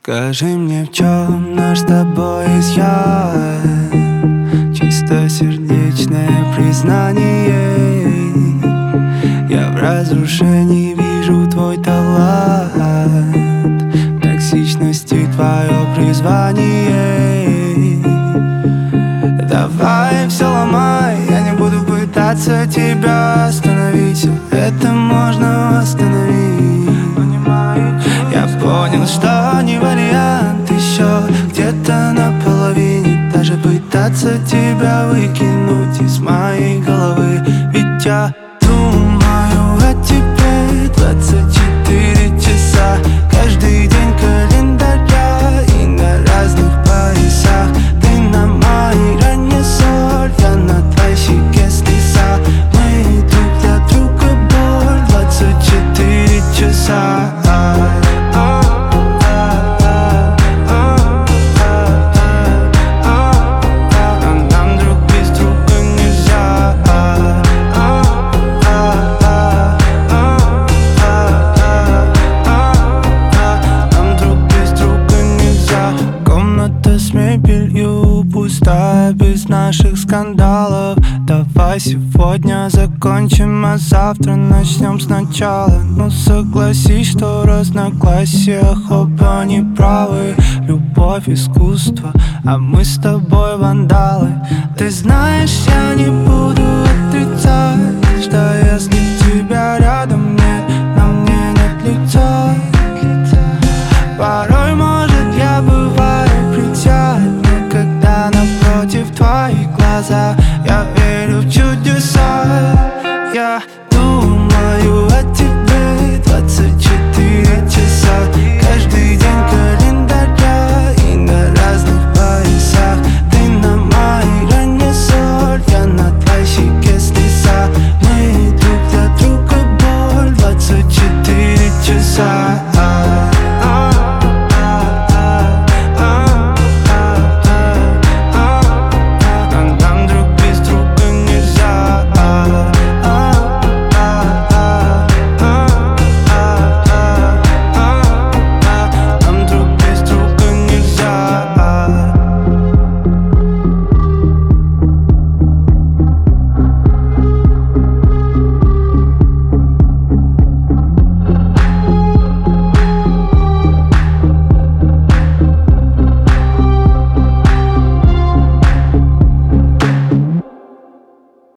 Скажи мне, в чем наш с тобой изъян? Чистосердечное признание. Я в разрушении вижу твой талант, в токсичности твое призвание. Давай все ломай, я не буду пытаться тебя остановить. Все это можно восстановить. Я понял, что не вариант еще где-то на половине. Даже пытаться тебя выкинуть из моей головы. Ведь я думаю о тебе 24 часа каждый день календаря и на разных поясах. Ты на моей ране соль, я на твоей щеке слеза. Мы друг для друга боль 24 часа. С мебелью пустая, без наших скандалов. Давай сегодня закончим, а завтра начнем сначала. Ну согласись, что в разногласиях оба неправы. Любовь — искусство, а мы с тобой вандалы. Ты знаешь, я не буду отрицать, что если тебя